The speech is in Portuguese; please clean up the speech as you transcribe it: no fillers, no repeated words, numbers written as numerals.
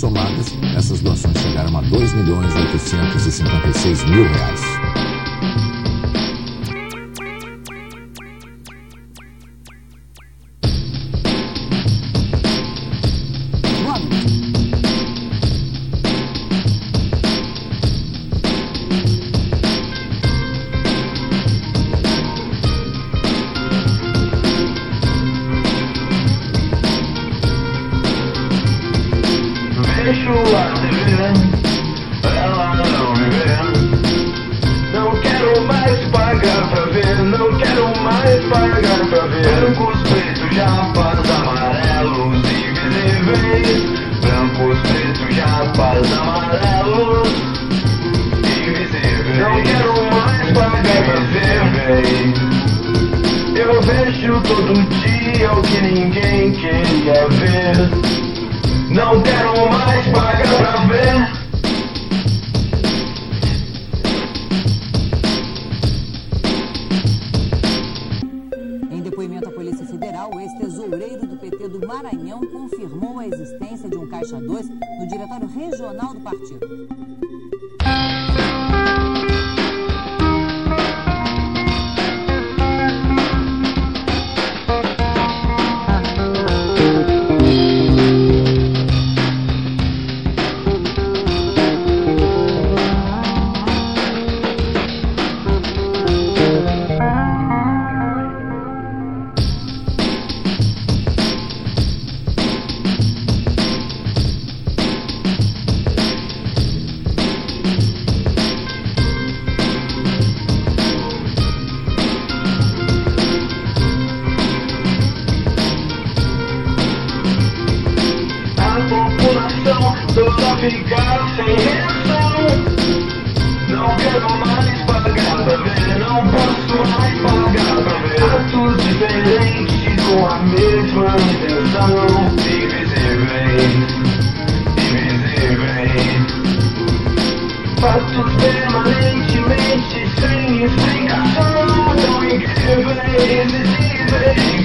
somadas, essas doações chegaram a R$2.856.000. Deixo a TV, ela não me vê. Não quero mais pagar pra ver, não quero mais pagar pra ver. Brancos, pretos, japas, amarelos, invisíveis. Brancos, pretos, japas, amarelos, invisíveis. Não quero mais pagar pra ver. Eu vejo todo dia o que ninguém queria ver. Não quero mais pagar pra ver. Em depoimento à Polícia Federal, o ex-tesoureiro do PT do Maranhão confirmou a existência de um Caixa 2 no Diretório Regional do partido. Toda ficar sem reação. Não quero mais pagar pra ver, não posso mais pagar pra ver. Atos diferentes com a mesma intenção. Invisíveis, invisíveis. Fatos permanentemente sem explicação. Tão incríveis, invisíveis.